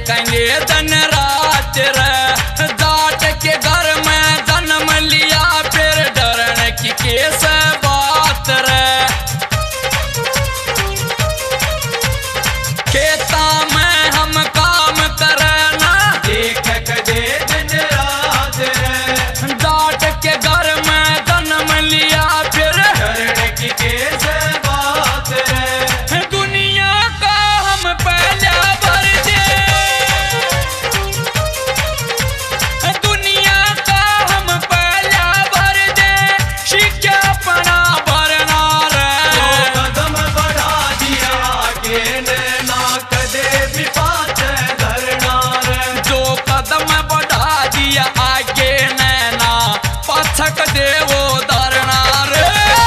देखेंगे दिन रात रे। जाट के घर में जन्म लिया फिर डरने की कैसे बात रे। खेता में हम काम करे ना देख दे दिन रात रे। जाट के घर में जन्म लिया फिर डरने की कैसे बात रे। दुनिया का हम पहला भर दे। दुनिया का हम पहला भर दे। शिक्षा अपना भरना रे। कदम बढ़ा दिया आगे ना कदे भी पाछे धरना रे। जो कदम बढ़ा दिया आगे नैना पाछक दे वो धरना रे।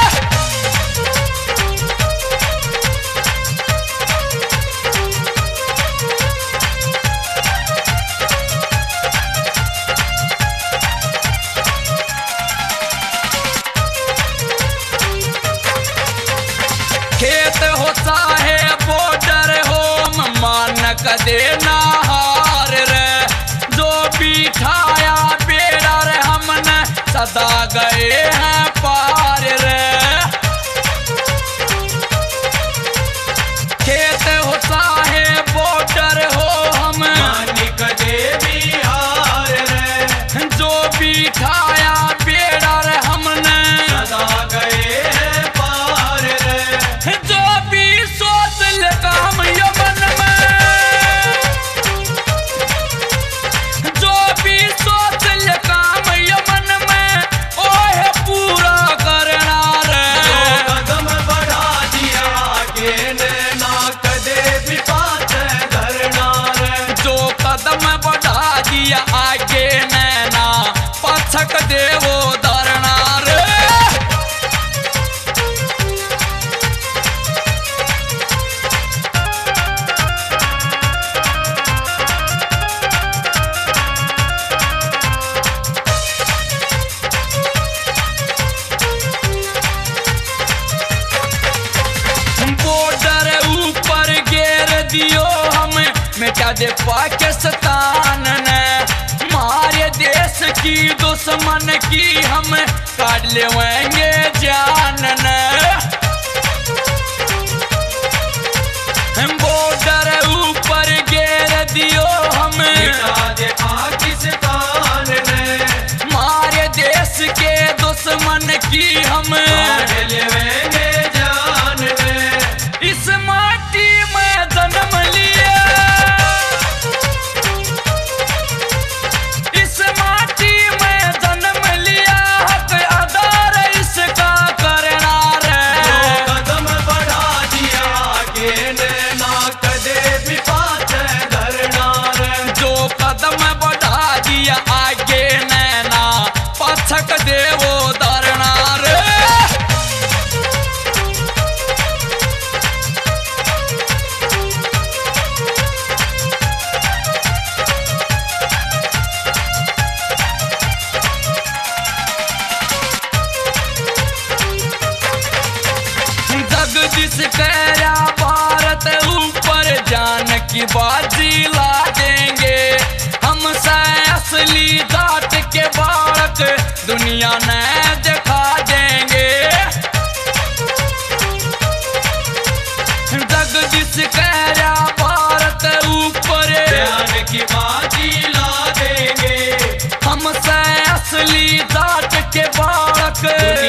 खेत हो चाहे बॉर्डर हो मान क देना हार रे। जो बिठाया बेड़ा रे हमने सदा गए हैं पार रे। खेत हो चाहे बॉर्डर हो हम मानिक देवी हार रे। जो बिठाया बेड़ा रे हमने सदा गए हैं पार रे। जो भी सोच ले काम यमन में। जो भी सोच ले काम यमन में ओहे पूरा करना रे। कदम बढ़ा दिया आगे ना कदे भी पाछे धरना रे। जो कदम बढ़ा दिया आगे नैना पाछक दे वो धरना रे। बॉर्डर ऊपर घेर दियो हमें मिटा दे पाकिस्तान ने। मारे देश की दुश्मन की हम काट लेंगे जान ने। बॉर्डर ऊपर घेर दियो हमें मिटा दे पाकिस्तान ने। मारे देश के दुश्मन की हम काट लेंगे जान ने। इस माटी में जन्म लिया। इस माटी में जन्म लिया हक आधार इसका करना रे। कदम बढ़ा दिया आगे ना कदे भी पाछे धरना रे। जो कदम बढ़ा दिया आगे नैना पाछक दे वो धरना रे। जगदीश कहरा भारत ऊपर जान की बाजी ला देंगे। हम से असली जाट के बालक दुनिया ने दिखा देंगे। जगदीश कहरा भारत ऊपर जान की बाजी ला देंगे। हम से असली जाट के बालक